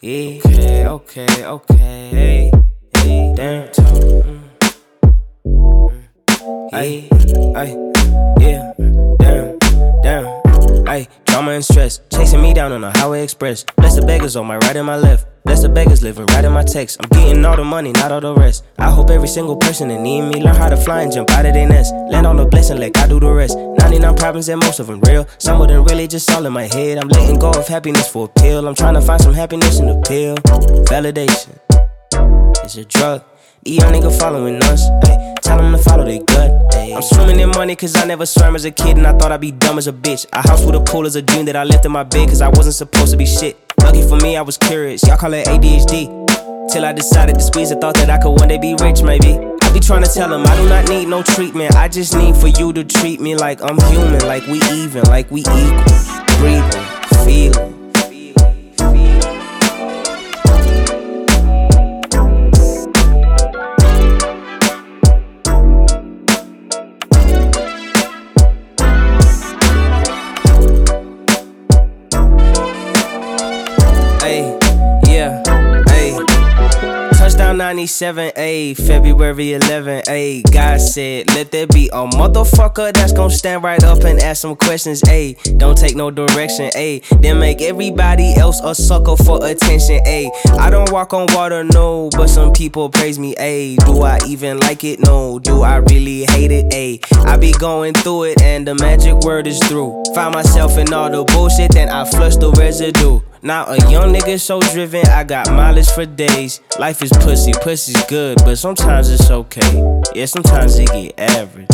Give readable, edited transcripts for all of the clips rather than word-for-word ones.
Yeah, okay. Hey, damn. Ay, yeah, damn. Ay, drama and stress, chasing me down on the highway express. Bless the beggars on my right and my left. Bless the beggars living right in my text. I'm getting all the money, not all the rest. I hope every single person that need me learn how to fly and jump out of their nest. Land on the blessing, let God do the rest. 99 problems and most of them real. Some of them really just all in my head. I'm letting go of happiness for a pill. I'm trying to find some happiness in the pill. Validation, it's a drug. These young niggas following us, ay, tell them to follow their gut, ay. I'm swimming in money cause I never swam as a kid and I thought I'd be dumb as a bitch. A house with a pool is a dream that I left in my bed cause I wasn't supposed to be shit. Lucky for me I was curious, y'all call it ADHD. Till I decided to squeeze a thought that I could one day be rich maybe. I be trying to tell them I do not need no treatment. I just need for you to treat me like I'm human, like we even, like we equal. Breathing, feeling. Touchdown 97, ayy, February 11, ayy. God said, let there be a motherfucker that's gon' stand right up and ask some questions, ayy. Don't take no direction, ayy. Then make everybody else a sucker for attention, ayy. I don't walk on water, no, but some people praise me, ayy. Do I even like it? No. Do I really hate it? Ayy. I be going through it and the magic word is through. Find myself in all the bullshit, then I flush the residue. Now a young nigga so driven, I got mileage for days. Life is pussy's good, but sometimes it's okay. Yeah, sometimes it get average,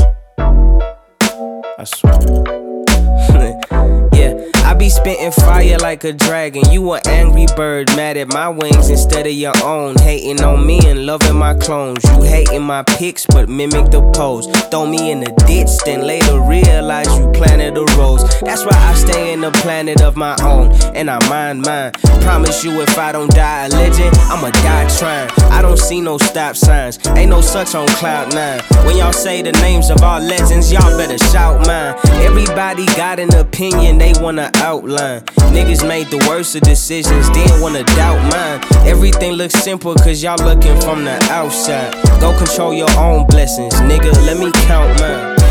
I swear. Yeah, I be spitting fire like a dragon. You an angry bird, mad at my wings instead of your own. Hating on me and loving my clones. You hating my pics, but mimic the pose. Throw me in the ditch, then later realize you planted a rose. That's why I stay in the planet of my own, and I mind mine. Promise you if I don't die a legend, I'ma die trying. I don't see no stop signs, ain't no such on cloud nine. When y'all say the names of our legends, y'all better shout mine. Everybody got an opinion they wanna outline. Niggas made the worst of decisions, didn't wanna doubt mine. Everything looks simple cause y'all looking from the outside. Go control your own blessings, nigga, let me count mine.